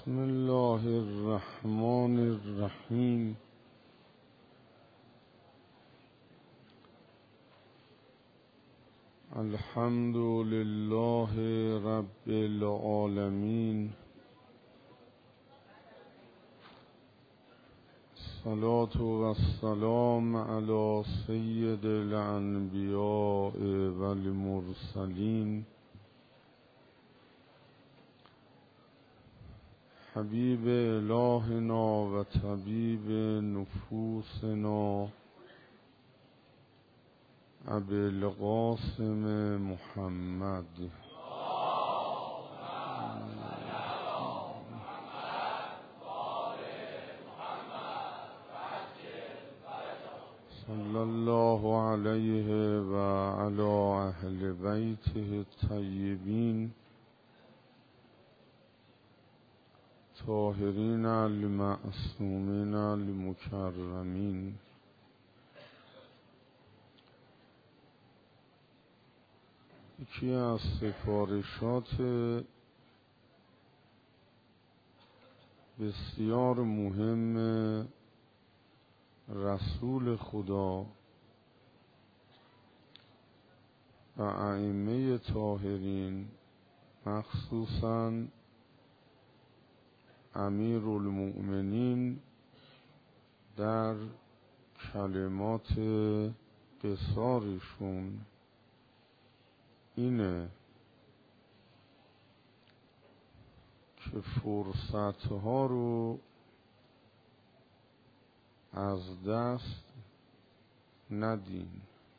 بسم الله الرحمن الرحیم. الحمد لله رب العالمین. الصلاة والسلام علی سید الانبیاء والمرسلین حبیب الهنا و طبیب نفوسنا ابی القاسم محمد. صلی الله علیه و علی اهل بیته الطیبین طاهرین المعصومین المکرمین. یکی از سفارشات بسیار مهم رسول خدا و ائمه طاهرین، مخصوصاً امیرالمؤمنین، در کلمات قصارشون اینه که فرصتها رو از دست ندین.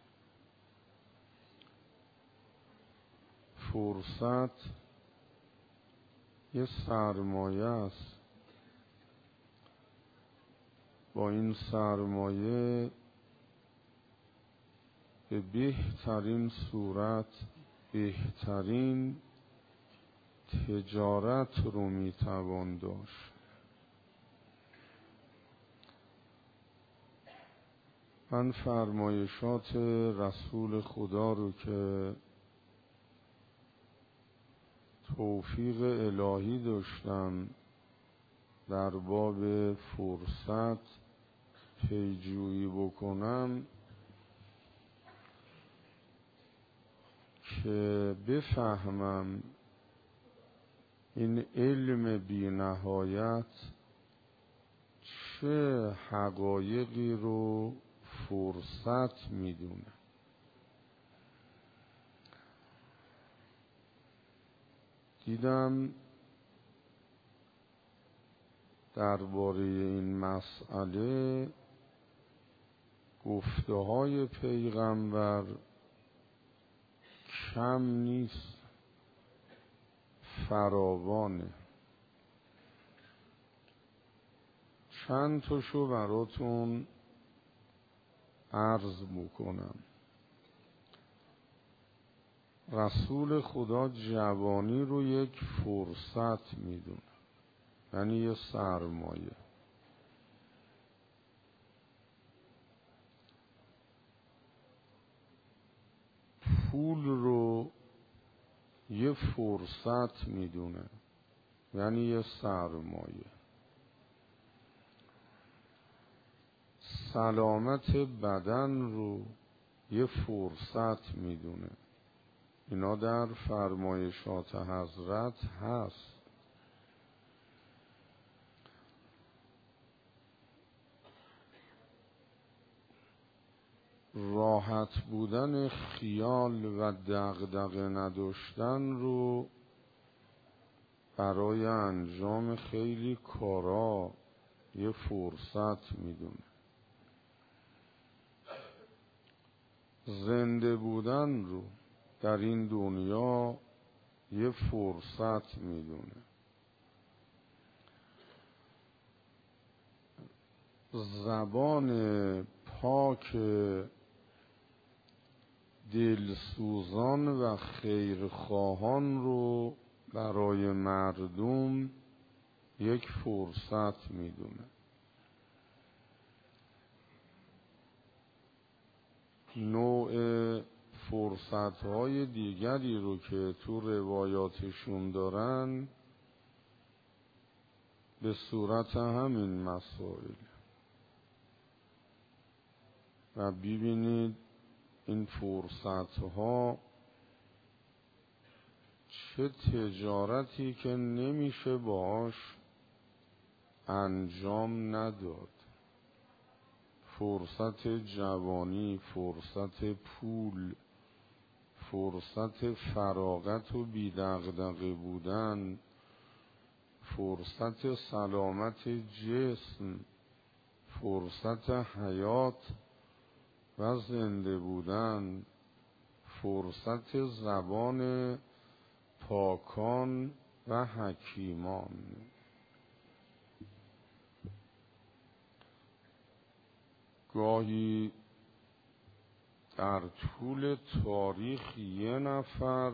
فرصت یه سرمایه است. با این سرمایه به بهترین صورت بهترین تجارت رو میتوان داشت. من فرمایشات رسول خدا رو که توفیق الهی داشتم در باب فرصت پیجویی بکنم که بفهمم این علم بی نهایت چه حقایقی رو فرصت میدونه. دیدم درباره این مسئله گفته های پیغمبر کم نیست، فراوانه. چند تاشو براتون عرض میکنم. رسول خدا جوانی رو یک فرصت میدونه، یعنی یه سرمایه. پول رو یه فرصت میدونه، یعنی یه سرمایه. سلامت بدن رو یه فرصت میدونه. اینا در فرمایشات حضرت هست. راحت بودن خیال و دغدغه نداشتن رو برای انجام خیلی کارا یه فرصت میدونه. زنده بودن رو در این دنیا یه فرصت میدونه. زبان پاک دلسوزان و خیرخواهان رو برای مردم یک فرصت میدونه. نوع فرصت‌های دیگری رو که تو روایاتشون دارن به صورت همین مسائل و ببینید این فرصتها چه تجارتی که نمیشه باهاش انجام نداد. فرصت جوانی، فرصت پول، فرصت فراغت و بی‌دغدغه بودن، فرصت سلامت جسم، فرصت حیات و زنده بودن، فرصت زبان پاکان و حکیمان. گاهی در طول تاریخ یه نفر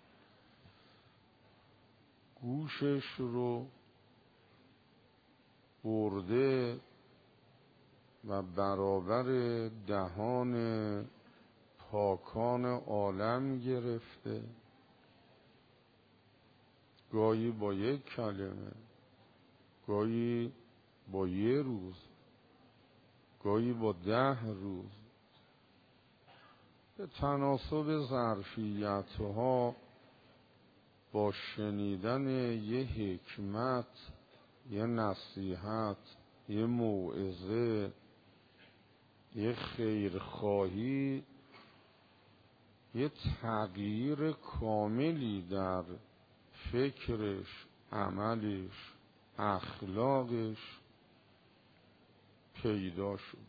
گوشش رو برده و برابر دهان پاکان عالم گرفته، گاهی با یک کلمه، گاهی با یه روز، گاهی با 10 روز، به تناسب ظرفیت‌ها با شنیدن یه حکمت، یه نصیحت، یه موعظه، یه خیرخواهی، یه تغییر کاملی در فکرش، عملش، اخلاقش پیدا شده.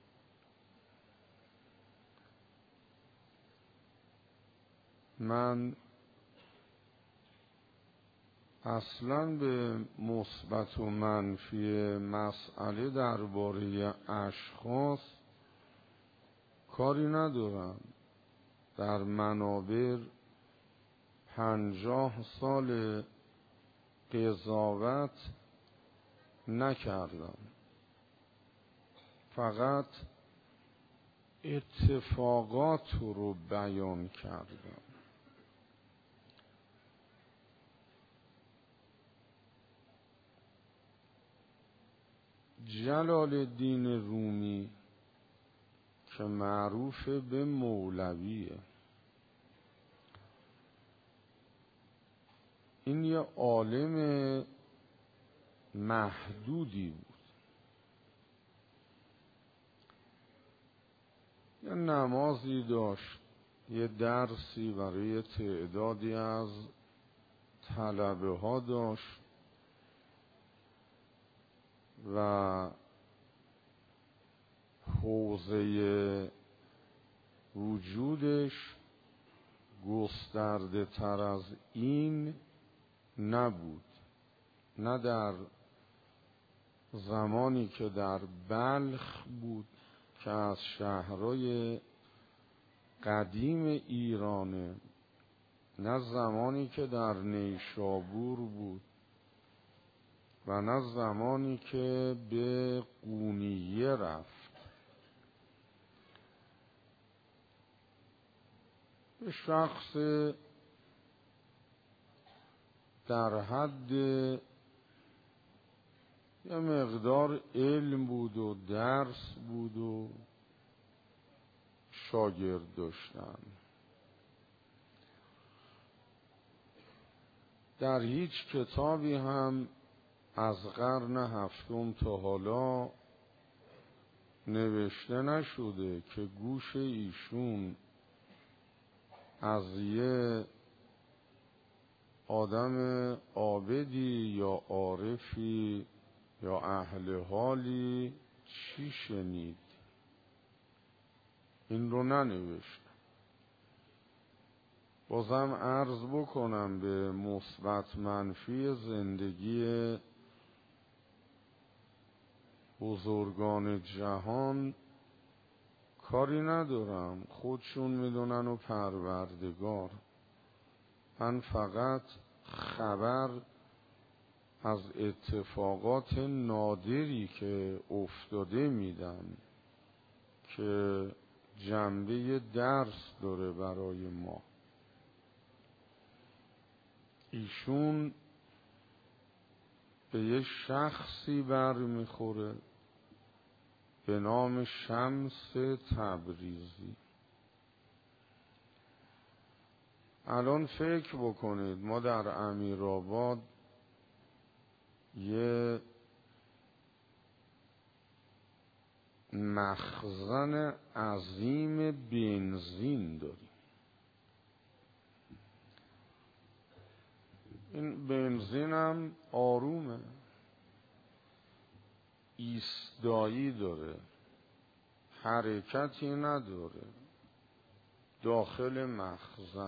من اصلاً به مثبت و منفی مسئله درباره اشخاص کاری ندارم. در منابر 50 سال قضاوت نکردم، فقط اتفاقات رو بیان کردم. جلال الدین رومی که معروف به مولویه، این یه عالم محدودی بود. یه نمازی داشت، یه درسی برای تعدادی از طلبه ها داشت و حوزه وجودش گسترده تر از این نبود. نه در زمانی که در بلخ بود که از شهرهای قدیم ایرانه، نه زمانی که در نیشابور بود و نه زمانی که به قونیه رفت. به شخص در حد یه مقدار علم بود و درس بود و شاگرد داشتن. در هیچ کتابی هم از قرن 7 تا حالا نوشته نشده که گوش ایشون از یه آدم عابدی یا عارفی یا اهل حالی چی شنید. این رو ننوشت. بازم عرض بکنم به مثبت منفی زندگی بزرگان جهان کاری ندارم، خودشون میدونن و پروردگار. من فقط خبر از اتفاقات نادری که افتاده میدم که جنبه درس داره برای ما. ایشون به یه شخصی برمیخوره به نام شمس تبریزی. الان فکر بکنید ما در امیرآباد یه مخزن عظیم بنزین داریم. این بنزین هم آرومه، ایستایی داره، حرکتی نداره، داخل مخزن.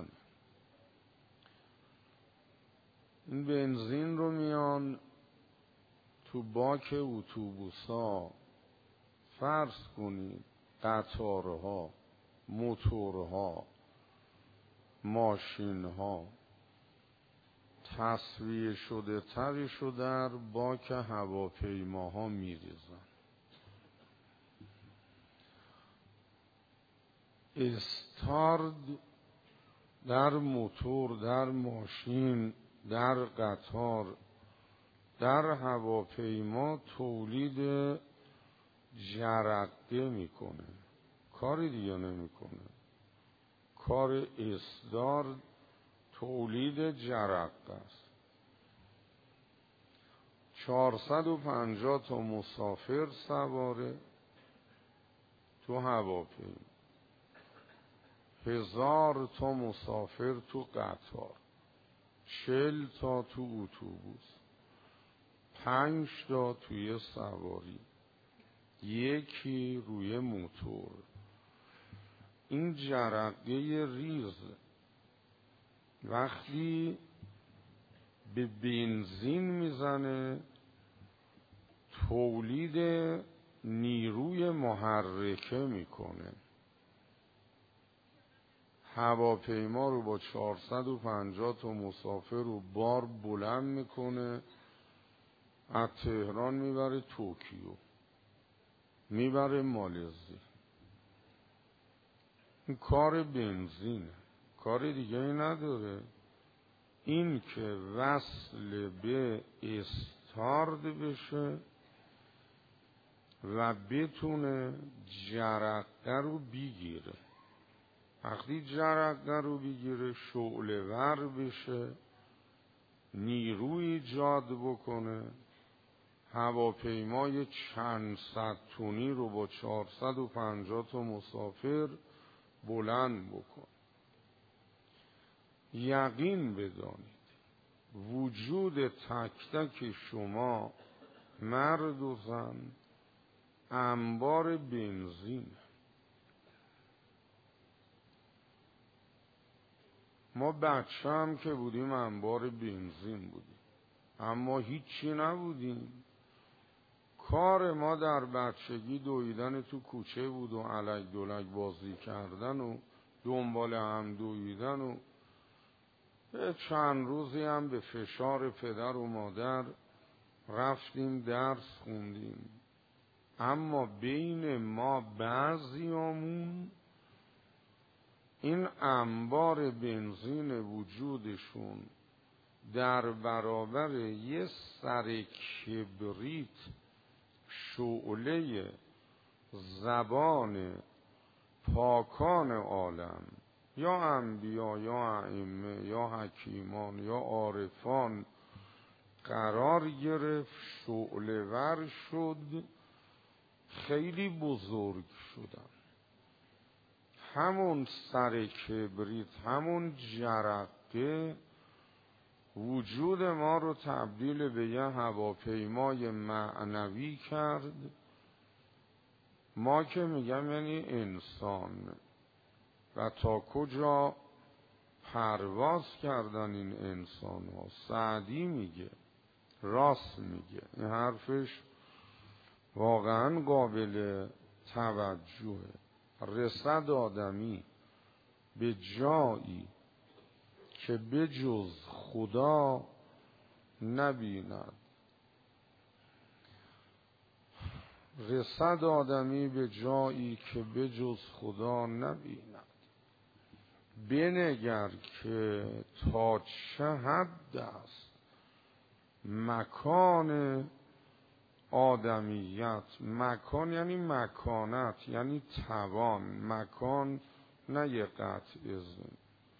این بنزین رو میان تو باک اتوبوس‌ها، فرض کنید قطارها، موتورها، ماشینها، تصفیه شده ترشو در باک هواپیماها میریزن. استارد در موتور، در ماشین، در قطار، در هواپیما تولید جرقه میکنه، کاری دیگه نمیکنه. کار استارد تولید جرقه است. 450 تا مسافر سواره تو هواپیما، 1000 تا مسافر تو قطار، 40 تا تو اتوبوس، 5 تا توی سواری، 1 روی موتور. این جرقه ریز وقتی به بنزین میزنه تولید نیروی محرکه میکنه. هواپیما رو با 450 تا مسافر رو بار بلند میکنه، از تهران میبره توکیو، میبره مالزی. این کار بنزینه، کار دیگه ای نداره. این که وصل به استارد بشه و بتونه جرقه رو بگیره. وقتی جرقه رو بگیره شعله ور بشه، نیروی ایجاد بکنه، هواپیمای چند صد تونی رو با 450 تا مسافر بلند بکنه. یقین بدانید وجود تک تک شما مرد و زن انبار بنزین. ما بچه هم که بودیم انبار بنزین بودیم، اما هیچی نبودیم. کار ما در بچگی دویدن تو کوچه بود و الک دولک بازی کردن و دنبال هم دویدن و چند روزی هم به فشار پدر و مادر رفتیم درس خوندیم. اما بین ما بعضیامون این انبار بنزین وجودشون در برابر یه سر کبریت شعله زبان پاکان عالم، یا انبیا یا ائمه یا حکیمان یا عارفان قرار گرفت، شعله ور شد، خیلی بزرگ شدن. همون سر کبریت، همون جرقه وجود ما رو تبدیل به یه هواپیمای معنوی کرد. ما که میگم یعنی انسان. و تا کجا پرواز کردن این انسان ها. سعدی میگه، راست میگه، این حرفش واقعا قابل توجهه. رسد آدمی به جایی که بجز خدا نبیند. رسد آدمی به جایی که بجز خدا نبیند. بنگر که تا چه حد است مکان آدمیت. مکان یعنی مکانت، یعنی توان. مکان نه یه قطع ازن.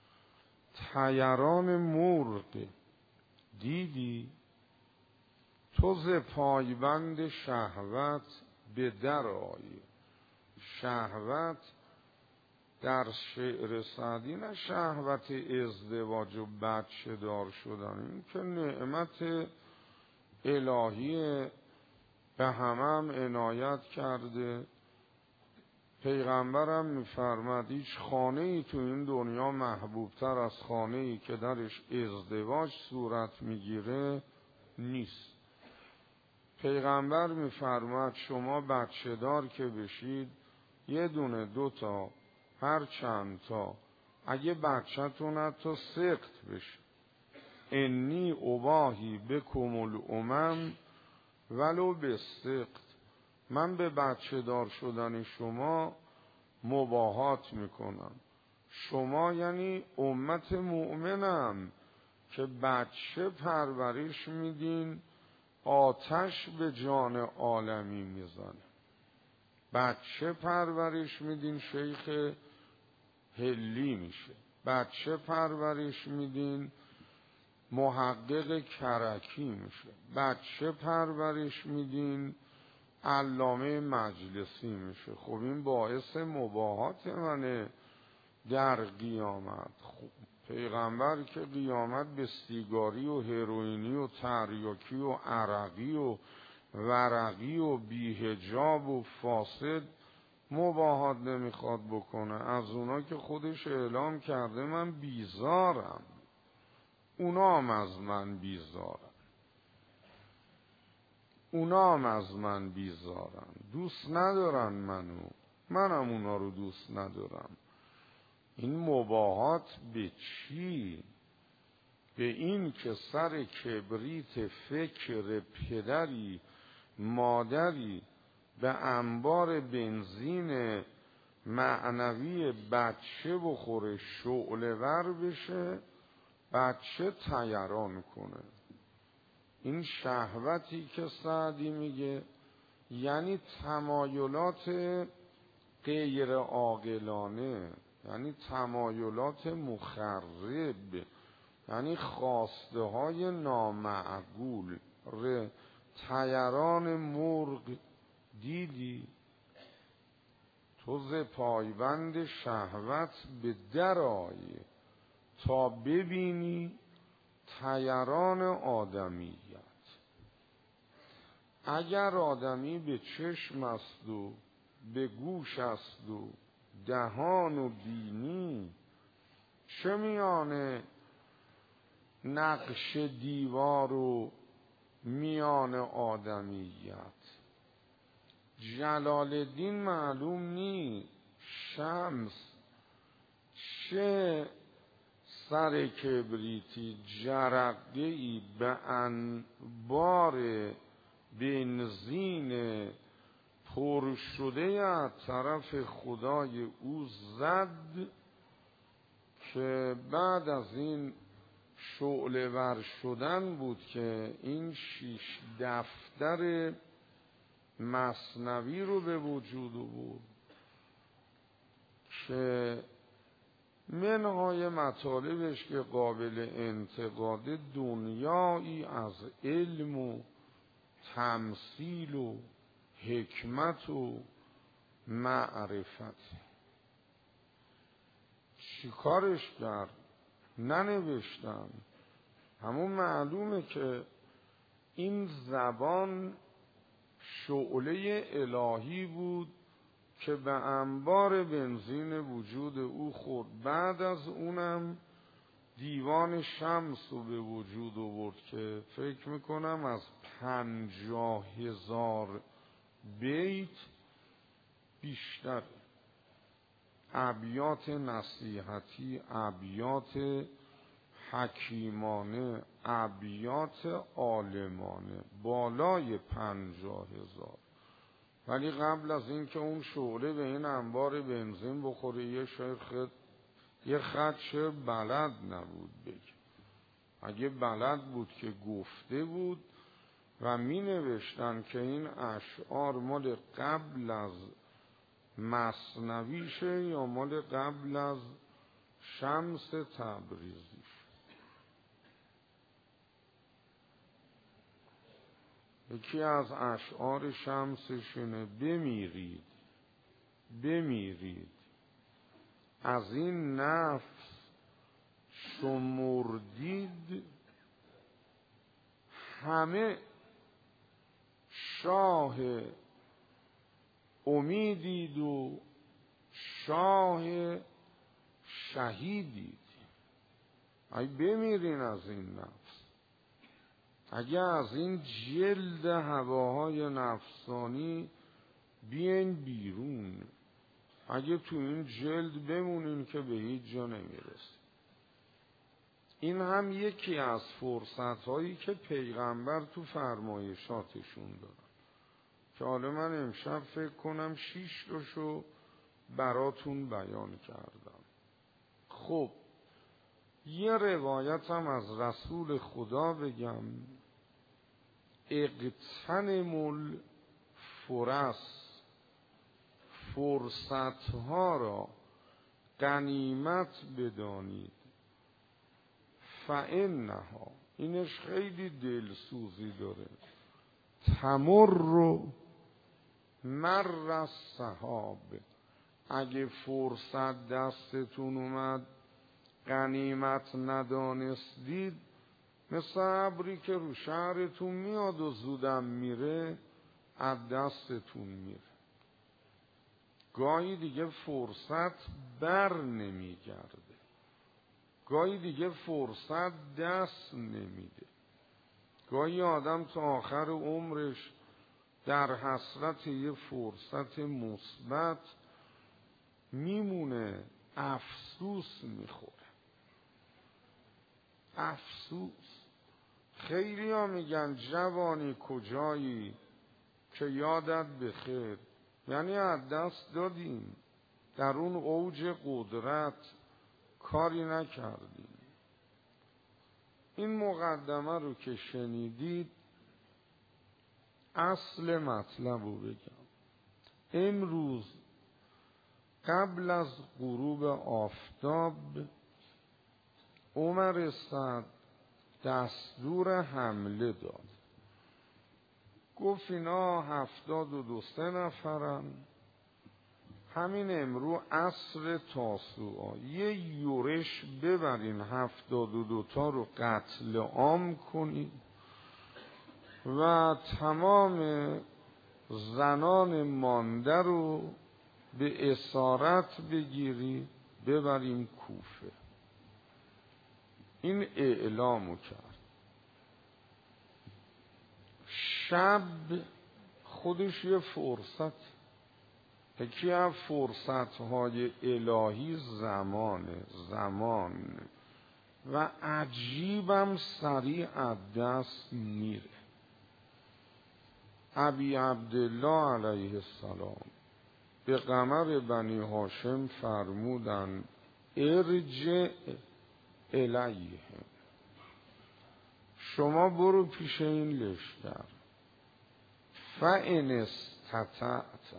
طیران مرغ دیدی تو ز پایبند شهوت به در آیی. شهوت در شعر سعدی نه شهوت ازدواج و بچه دار شدن، این که نعمت الهی به هم عنایت کرده. پیغمبرم میفرماد هیچ خانه ای تو این دنیا محبوبتر از خانه ای که درش ازدواج صورت میگیره نیست. پیغمبر میفرماد شما بچه دار که بشید یه دونه دوتا هر چند تا، اگه بچه‌تون حتی سقط بشه، انی اباهی بکم الامم ولو بسقط، من به بچه دار شدن شما مباهات میکنم. شما یعنی امت مؤمنم که بچه پرورش میدین آتش به جان عالمی میزنه. بچه پرورش میدین شیخ هلی میشه. بچه پرورش میدین محقق کرکی میشه. بچه پرورش میدین علامه مجلسی میشه. خب این باعث مباهات منه در قیامت. خب پیغمبر که قیامت به سیگاری و هروئینی و تریاکی و عرقی و ورقی و بیهجاب و فاسد مباهات نمیخواد بکنه. از اونا که خودش اعلام کرده من بیزارم، اونا هم از من بیزارن. اونا هم از من بیزارن، دوست ندارن منم اونا رو دوست ندارم. این مباهات به چی؟ به این که سر کبریت فکر پدری مادری به انبار بنزین معنوی بچه بخوره، شعله ور بشه، بچه طیران کنه. این شهوتی که سعدی میگه یعنی تمایلات غیر عاقلانه، یعنی تمایلات مخرب، یعنی خواسته های نامعقول. طیران مرغ دیدی تو ز پایبند شهوت به در آیی تا ببینی طیران آدمیت. اگر آدمی به چشم است و به گوش است و دهان و بینی، چه میانه نقش دیوار و میان آدمیت؟ جلال الدین معلوم نی شمس چه سر کبریتی جرقه‌ای به انبار بنزین پر شده از طرف خدای او زد که بعد از این شعله ور شدن بود که این 6 دفتر مثنوی رو به وجود بود که منهای مطالبش که قابل انتقاد دنیایی از علم و تمثیل و حکمت و معرفت. چیکارش کرد؟ ننوشتم. همون معلومه که این زبان شعله الهی بود که به انبار بنزین وجود او خورد. بعد از اونم دیوان شمس رو به وجود آورد که فکر میکنم از 50,000 بیت بیشتر. ابیات نصیحتی، ابیات حکیمانه، ابیات عالمانه، بالای 50,000. ولی قبل از این که اون شعله به این انبار بنزین بخوره یه خط بلد نبود بگه. اگه بلد بود که گفته بود و می نوشتن که این اشعار مال قبل از مثنویشه یا مال قبل از شمس تبریزیش. یکی از اشعار شمسشونه: بمیرید از این نفس شمردید همه شاه امیدید و شاه شهیدید. ای بمیرین از این نفس، اگه از این جلد هواهای نفسانی بیاین بیرون، اگه تو این جلد بمونین که به هیچ جا نمیرسید. این هم یکی از فرصت‌هایی که پیغمبر تو فرمایشاتشون دارن که حالا من امشب فکر کنم 6 تاشو براتون بیان کردم. خب یه روایت هم از رسول خدا بگم: اغتنموا الفرص، فرصتها را غنیمت بدانید، فانها، اینش خیلی دلسوزی داره، تمر مر السحاب، اگه فرصت دستتون اومد غنیمت ندانستید، مثل ابری که رو شهرتون میاد و زودم میره از دستتون میره. گاهی دیگه فرصت بر نمیگرده، گاهی دیگه فرصت دست نمیده. گاهی آدم تا آخر عمرش در حسرت یه فرصت مثبت میمونه، افسوس میخوره. افسوس. خیلی ها میگن جوانی کجایی که یادت بخیر، یعنی از دست دادیم، در اون اوج قدرت کاری نکردیم. این مقدمه رو که شنیدید، اصل مطلب رو بگم. امروز قبل از غروب آفتاب عمر سعد دستور حمله داد. گفت اینا 72 نفرن، همین امرو عصر تاسوعا یه یورش ببرین 72 تا رو قتل عام کنید و تمام زنان مانده رو به اسارت بگیری ببریم کوفه. این اعلامو کرد. شب خودش یه فرصت، یکی از فرصتهای الهی زمان و عجیبم سریع از دست میره. ابی عبدالله علیه السلام به قمر بنی هاشم فرمودن: ارجع الیهم، شما برو پیش این لشکر، فان استطعت،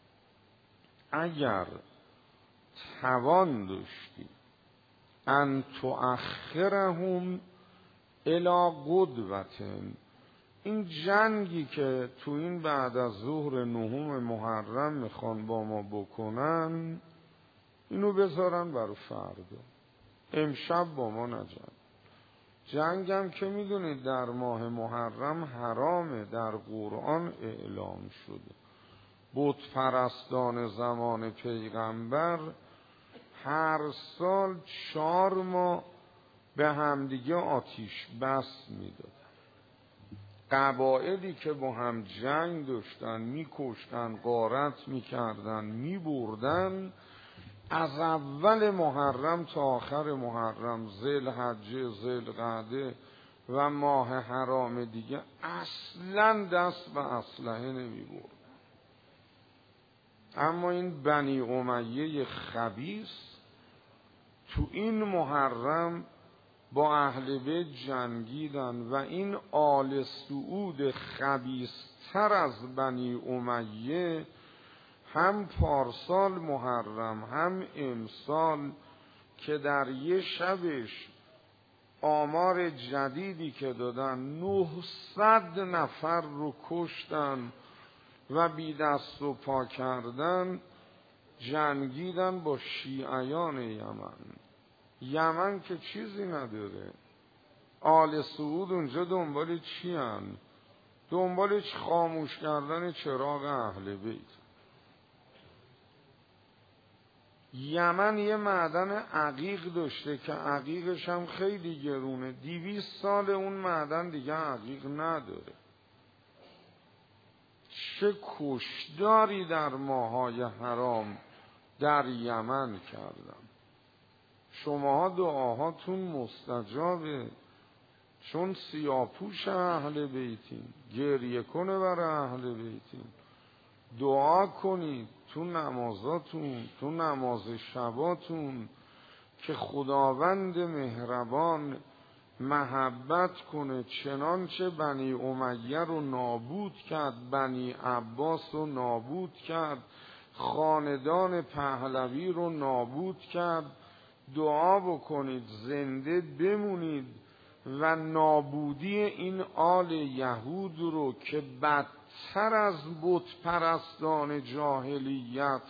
اگر توان داشتی، ان تؤخرهم الی غدوة، این جنگی که تو این بعد از ظهر 9 محرم میخوان با ما بکنن، اینو بذارن برای فردا، امشب با ما نجنگ. جنگم که میدونید در ماه محرم حرامه، در قرآن اعلام شده. بت پرستان زمان پیغمبر هر سال 4 ماه به همدیگه آتیش بس میدادن. قبایلی که با هم جنگ داشتن، میکشتن، غارت میکردن، میبردن، از اول محرم تا آخر محرم، ذوالحجه، ذوالقعده و ماه حرام دیگه اصلا دست به اسلحه نمیبردن. اما این بنی امیه خبیث تو این محرم با اهل بیت جنگیدن و این آل سعود خبیث‌تر از بنی امیه هم پارسال محرم هم امسال که در یه شبش آمار جدیدی که دادن 900 نفر رو کشتن و بی دست و پا کردن، جنگیدن با شیعیان یمن که چیزی نداره. آل سعود اونجا دنبال چی هن؟ دنبال خاموش کردن چراغ اهل بیت. یمن یه معدن عقیق داشته که عقیقش هم خیلی گرونه، 200 سال اون معدن دیگه عقیق نداره. چه کشداری در ماهای حرام در یمن کردن. شماها دعاهاتون مستجابه، چون سیاپوش اهل بیتین، گریه کنه برای اهل بیتین، دعا کنید تو نمازاتون، تو نماز شباتون که خداوند مهربان محبت کنه، چنانچه بنی امیه رو نابود کرد، بنی عباس رو نابود کرد، خاندان پهلوی رو نابود کرد. دعا بکنید زنده بمونید و نابودی این آل یهود رو که بدتر از بت پرستان جاهلیت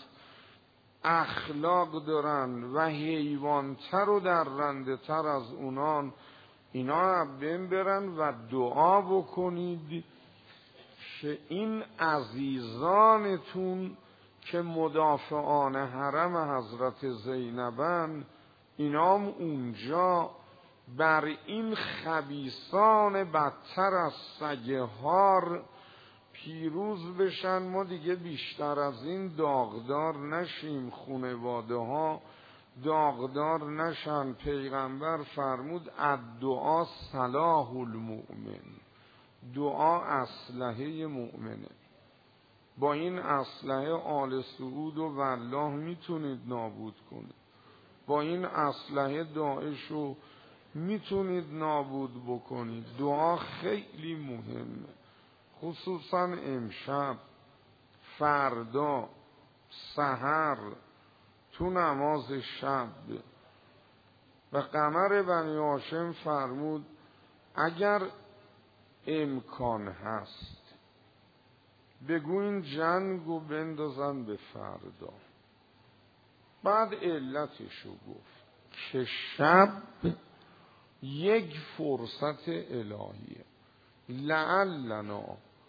اخلاق دارن و حیوانتر و درنده تر از اونان، اینا بین برن و دعا بکنید که این عزیزانتون که مدافعان حرم حضرت زینبن، اینام اونجا بر این خبیثان بدتر از سگهار پیروز بشن. ما دیگه بیشتر از این داغدار نشیم، خانواده ها داغدار نشن. پیغمبر فرمود الدعا سلاح المؤمن، دعا اسلحه مؤمنه. با این اسلحه آل سعود و والله میتونید نابود کنید، با این اسلحه داعش رو میتونید نابود بکنید. دعا خیلی مهمه، خصوصا امشب، فردا، سحر، تو نماز شب. و قمر بنی هاشم فرمود اگر امکان هست بگو این جنگو بندازن به فردا. بعد علتشو گفت که شب یک فرصت الهیه، لعلنا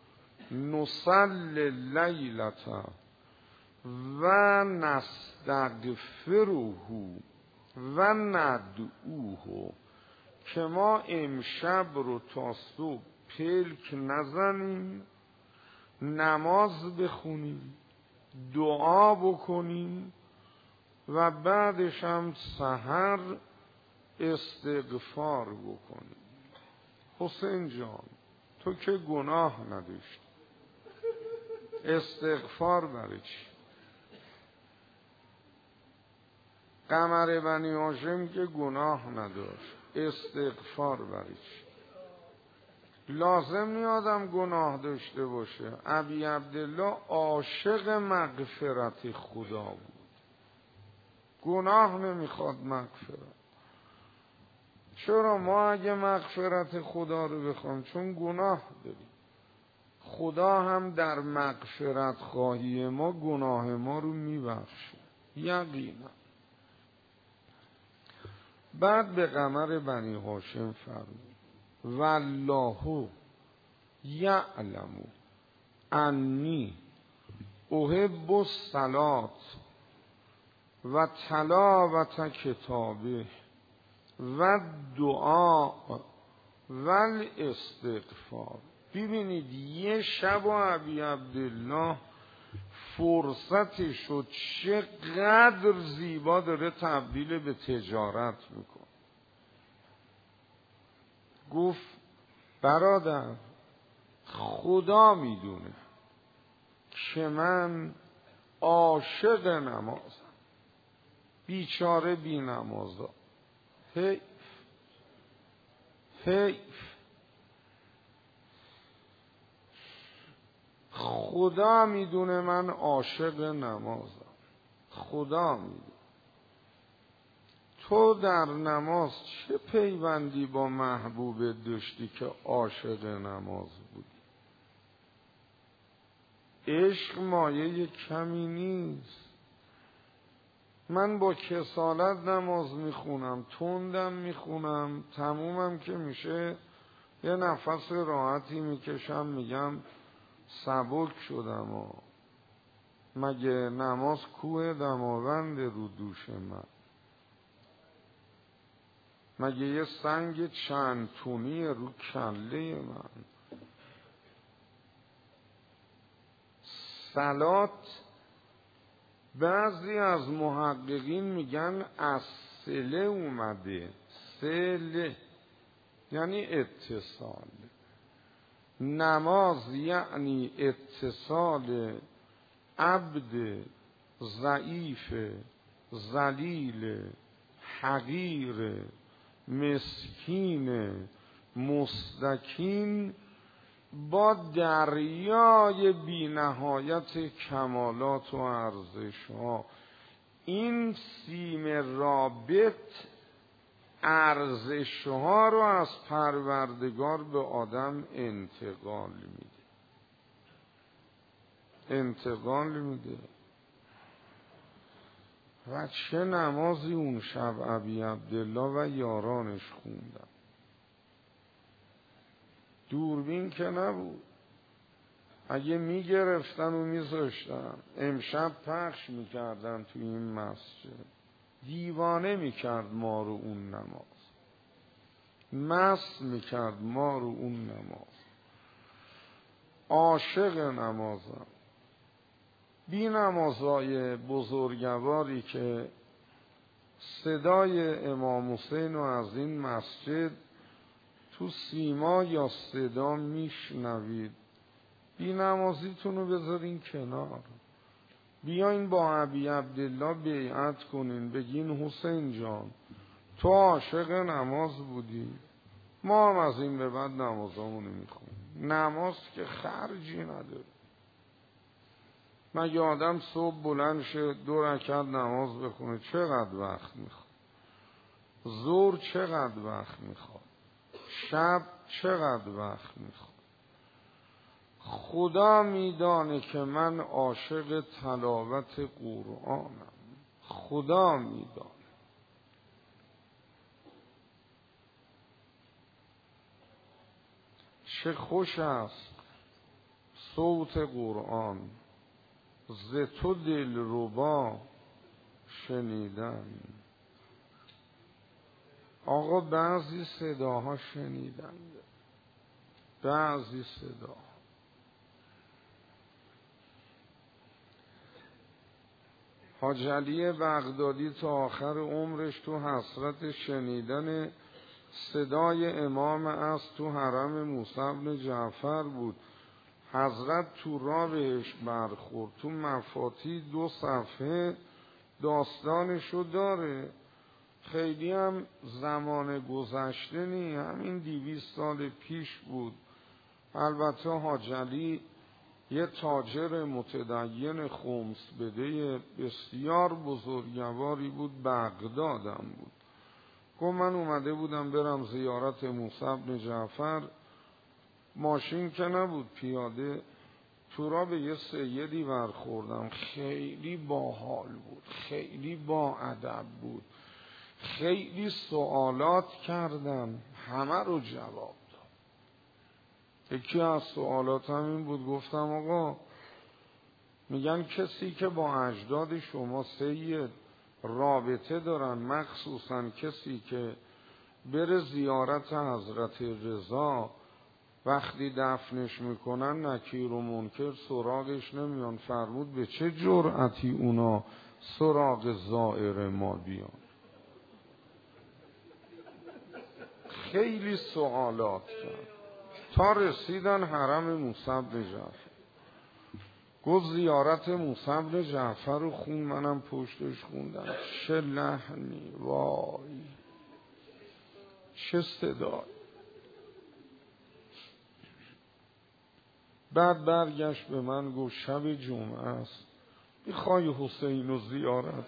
نصلی لیلتا و نستغفره و ندعوه، که ما امشب رو تا صبح پلک نزنیم، نماز بخونیم، دعا بکنیم و بعدش هم سحر استغفار بکنیم. حسین جان تو که گناه نداشتی، استغفار برای چی؟ قمر بنی هاشم که گناه نداشت، استغفار برای چی؟ لازم نی آدم گناه داشته باشه. ابی عبدالله عاشق مغفرت خدا بود، گناه نمیخواد مغفرت. چرا؟ ما اگه مغفرت خدا رو بخوایم، چون گناه داریم، خدا هم در مغفرت خواهی ما گناه ما رو میبخشه یقینا. بعد به قمر بنی هاشم فرمود والله یعلم انی احب الصلاة و تلاوت کتابه و دعا و الاستغفار. ببینید یه شب و ابی عبدالله فرصتی شد، چقدر زیبا داره تبدیل به تجارت میکن. گفت برادر خدا میدونه که من عاشق نمازم، بیچاره بی نمازا، حیف حیف. خدا میدونه من عاشق نمازم، خدا میدونه. تو در نماز چه پیوندی با محبوب داشتی که عاشق نماز بودی؟ عشق مایه کمی نیست. من با کسالت نماز میخونم، تندم میخونم، تمومم که میشه یه نفس راحتی میکشم، میگم سبک شدم. مگه نماز کوه دماوند رو دوش من؟ مگه یه سنگ چند تونی رو کله من؟ صلات بعضی از محققین میگن از صله اومده. صله یعنی اتصال. نماز یعنی اتصال عبد ضعیف ذلیل حقیر مسکین مستکین با دریای بی نهایت کمالات و ارزش ها. این سیم رابط ارزش ها رو از پروردگار به آدم انتقال میده. و چه نمازی اون شب ابی عبدالله و یارانش خوندن. دوربین که نبود، اگه میگرفتن و میذاشتن امشب پخش میکردن تو این مسجد. دیوانه میکرد ما رو اون نماز، مست میکرد ما رو اون نماز. عاشق نمازم. بی نمازای بزرگواری که صدای امام حسین رو از این مسجد تو سیما یا صدا میشنوید، بی نمازیتون رو بذارین کنار، بیاین با ابی عبدالله بیعت کنین، بگین حسین جان تو عاشق نماز بودی، ما هم از این به بعد نمازامونو میخونیم. نماز که خرجی نداره. مگه آدم صبح بلند شه 2 رکعت نماز بخونه چقدر وقت میخواد؟ ظهر چقدر وقت میخواد؟ شب چقدر وقت میخواد؟ خدا میدانه که من عاشق تلاوت قرآنم. خدا میدانه. چه خوش است صوت قرآن، ز تو دلربا شنیدن. آقا بعضی صداها شنیدن، بعضی صدا. حاج علی بغدادی تا آخر عمرش تو حسرت شنیدن صدای امام از تو حرم موسی بن جعفر بود. حضرت تو راه بهش برخورد. تو مفاتیح 2 صفحه داستانشو داره. خیلی هم زمان گذشته نی، همین 200 سال پیش بود. البته حاج علی یه تاجر متدین خمس بده بسیار بزرگواری بود، بغدادم بود. گفت من اومده بودم برم زیارت موسی بن جعفر، ماشین که نبود، پیاده تو را به یه سیدی برخوردم، خیلی باحال بود، خیلی با ادب بود، خیلی سوالات کردم، همه رو جواب داد. یکی از سوالاتم این بود، گفتم آقا میگن کسی که با اجداد شما سید رابطه دارن، مخصوصا کسی که بره زیارت حضرت رضا، وقتی دفنش میکنن نکیر و منکر سراغش نمیان. فرمود به چه جرأتی اونا سراغ زائر ما بیان؟ خیلی سوالات کرد تا رسیدن حرم موسی بن جعفر. گفت زیارت موسی بن جعفر رو خون، منم پشتش خوندم. چه لحنی، وای چه صدایی. بعد برگشت به من گفت شب جمعه است، میخوای حسین رو زیارت؟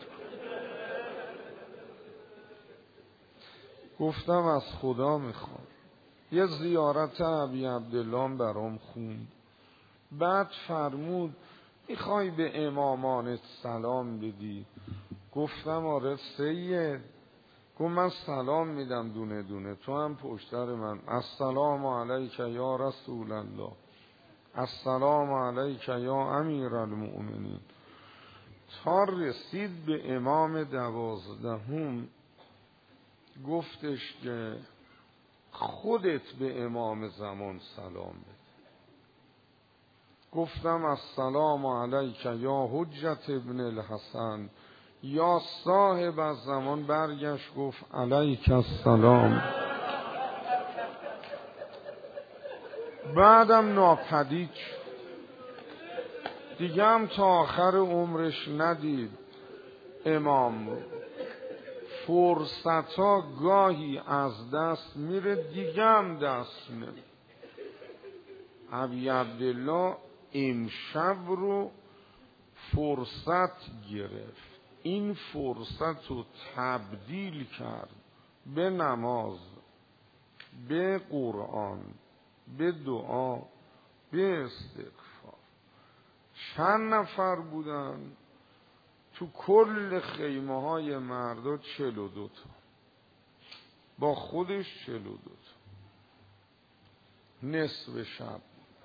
گفتم از خدا میخوام. یه زیارت ابی عبدالله برام خوند. بعد فرمود میخوای به امامانت سلام بدی؟ گفتم آره سید. گفت من سلام میدم دونه دونه، تو هم پشتر من. السلام علیک یا رسول الله، السلام علیک یا امیر المؤمنین. تا رسید به امام 12 گفتش که خودت به امام زمان سلام بده. گفتم السلام علیک یا حجت ابن الحسن یا صاحب الزمان. برگشت گفت علیک السلام. بعدم ناپدید شد. دیگه هم تا آخر عمرش ندید امام رو. فرصتا گاهی از دست میره، دیگه هم دست نمیره. ابی عبدالله امشب رو فرصت گرفت، این فرصت رو تبدیل کرد به نماز، به قرآن، به دعا، به استغفار. چند نفر بودن تو کل خیمه های مردا؟ 42 تا، با خودش 42 تا. نصف شب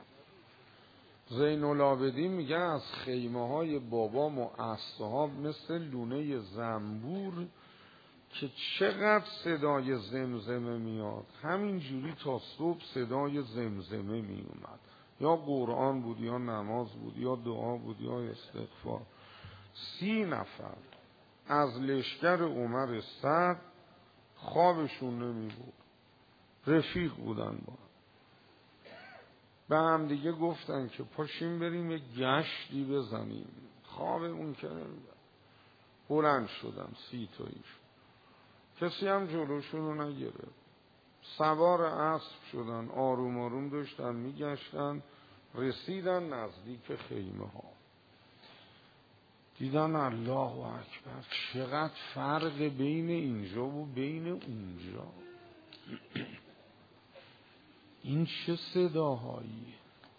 زین العابدین میگه از خیمه های بابام و اصحاب مثل لونه زنبور که چقدر صدای زمزمه میاد، همینجوری تا صبح صدای زمزمه میومد. یا قرآن بود، یا نماز بود، یا دعا بود، یا استغفار. 30 نفر از لشکر عمر سعد خوابشون نمی بود، رفیق بودن با به هم دیگه گفتن که پاشیم بریم یک گشتی بزنیم. خواب اون که نمیدن. بلند شدن 30 تاییش، کسی هم جلوشون رو نگرفت. سوار اسب شدن، آروم آروم داشتن میگشتن، رسیدن نزدیک خیمه ها. دیدن الله اکبر، چقدر فرق بین اینجا و بین اونجا. این چه صداهایی؟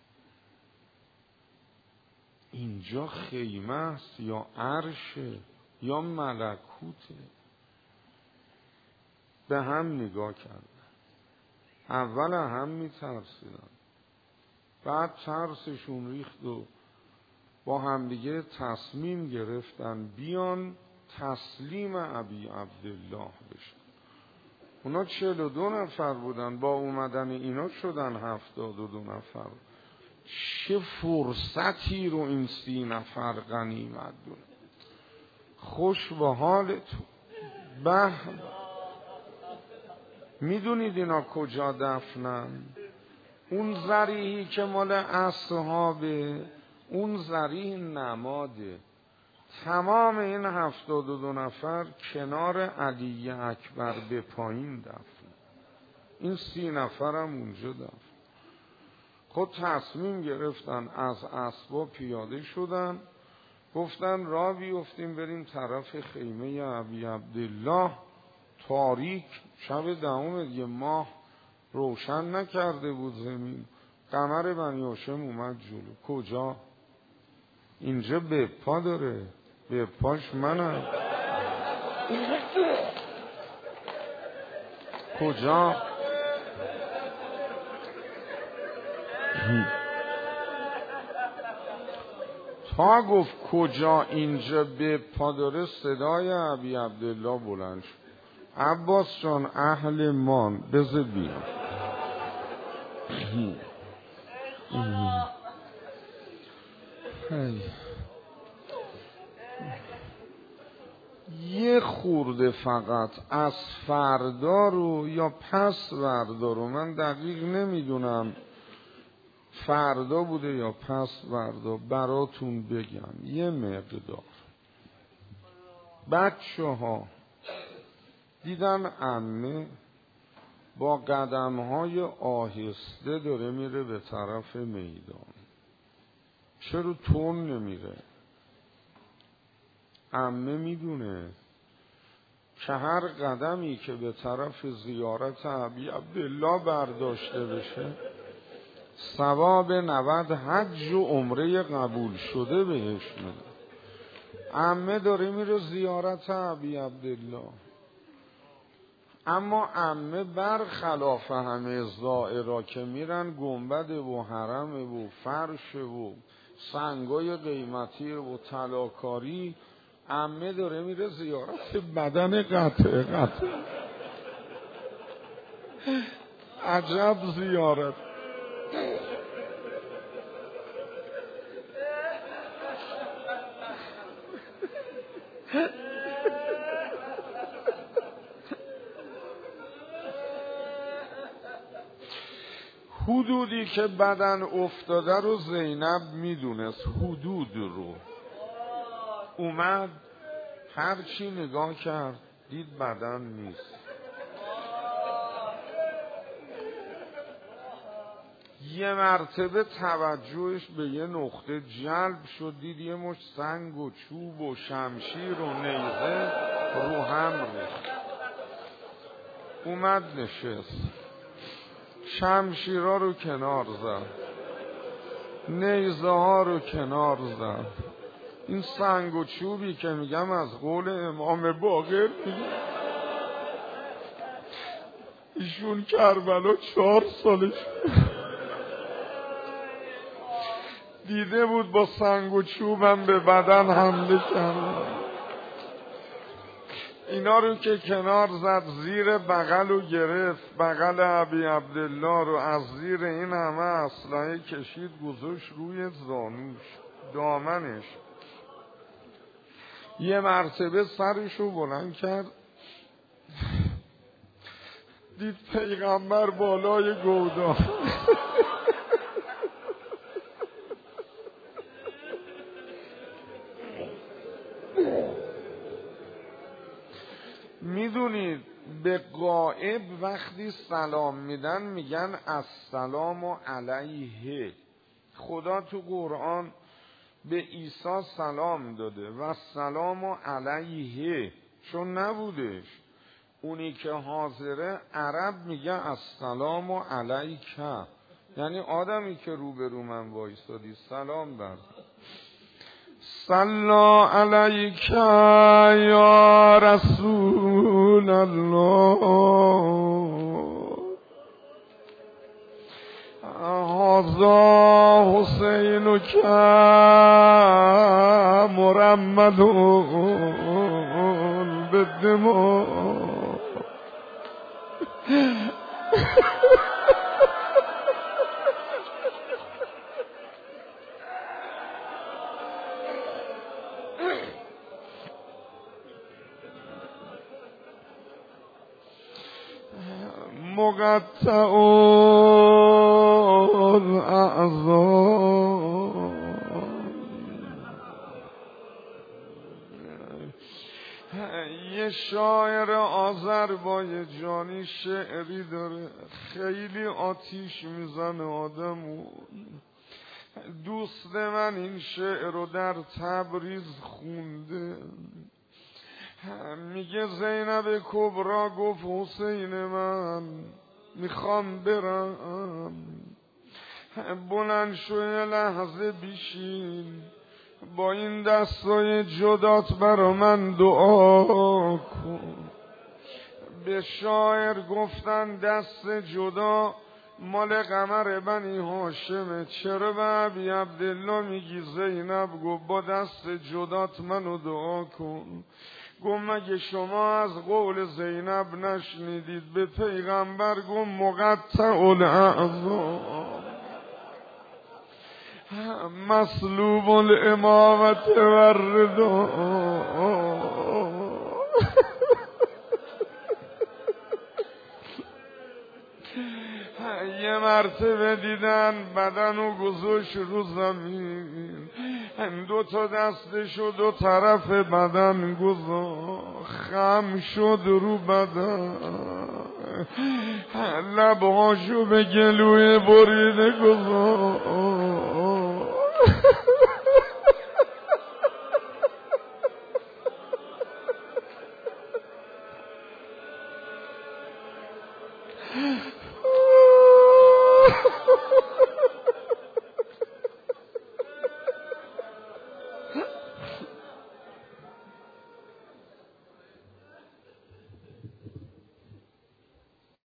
اینجا خیمه است یا عرشه یا ملکوته؟ به هم نگاه کردن. اول هم میترسیدن، بعد ترسشون ریخت و با همدیگه تصمیم گرفتن بیان تسلیم ابی عبدالله بشن. اونا 42 نفر بودن، با اومدن اینا شدن 72 نفر. چه فرصتی رو این 30 نفر غنیمت دونه. خوش به حالتون. به میدونید اینا کجا دفنن؟ اون ذریحی که مال اصحابه، اون ذریح نماده. تمام این 72 نفر کنار علی اکبر به پایین دفن. این 30 نفر هم اونجا دفن. خود تصمیم گرفتن، از اسبا پیاده شدن، گفتن راه بیفتیم بریم طرف خیمه ابی عبدالله. تاریک، شب 10 دیگه، ماه روشن نکرده بود زمین. قمر بنی هاشم اومد جلو. کجا؟ اینجا به پا داره، به پاش منم. کجا؟ تا گفت کجا اینجا به پا داره، صدای ابی عبدالله بلند شد. عباس جان اهل مان بذار بیان. یه خورده فقط از فردا رو یا پس فردا رو، من دقیق نمیدونم فردا بوده یا پس فردا، براتون بگم. یه مقدار بچه ها دیدن عمه با قدم های آهسته داره میره به طرف میدان. چرا تون نمیره؟ عمه میدونه که هر قدمی که به طرف زیارت ابی عبدالله برداشته بشه ثواب 90 حج و عمره قبول شده بهش میده. عمه داره میره زیارت ابی عبدالله، اما عمه برخلاف همه زائرا که میرن گنبد و حرم و فرش و سنگای قیمتی و طلاکاری، عمه داره میره زیارت بدن قطع. عجب زیارت. حدودی که بدن افتاده رو زینب میدونست، حدود رو. اومد هرچی نگاه کرد دید بدن نیست. یه مرتبه توجهش به یه نقطه جلب شد، دید یه مش سنگ و چوب و شمشیر و نیزه رو هم ریخت. اومد نشست، شمشیرها رو کنار زد، نیزه ها رو کنار زد. این سنگ و چوبی که میگم از قول امام باقر میگم، ایشون کربلا 4 سالش دیده بود با سنگ و چوبم به بدن حمله کرد. اینا رو که کنار زد، زیر بغل رو گرفت، بغل ابی عبدالله رو از زیر این همه اسلحه کشید گذاشت روی زانوش، دامنش. یه مرتبه سرش رو بلند کرد، دید پیغمبر بالای گودال. میدونید به غائب وقتی سلام میدن میگن السلام علیه. خدا تو قرآن به عیسی سلام داده و السلام علیه، چون نبودش. اونی که حاضره عرب میگه السلام علیکه، یعنی آدمی که روبرو من وایسادی سلام بر صلی علیک یا رسول الله، هذا حسین که مرمد بالدماء. مقطع الاعضاء. یه شاعر آذربایجانی شعری داره خیلی آتیش میزنه آدمو. دوست من این شعر رو در تبریز خونده. میگه زینب کبرا گفت حسین من میخوام برم، بلند شو یه لحظه بیشین، با این دستای جدات برا من دعا کن. به شاعر گفتن دست جدا مال قمر بنی هاشمه، چرا به ابی عبدالله میگی زینب؟ گفت با دست جدات منو دعا کن. گفت مگه شما از قول زینب نشنیدید؟ به پیغمبر گفت مقطع الاعضاء مسلوب الامامت و الرضا. یه مرتبه دیدن بدنو گذاشت رو زمین، 2 تا دستشو 2 طرف بدن گذاشت، خم شد رو بدن، لبهاشو به گلوی بریده گذاشت.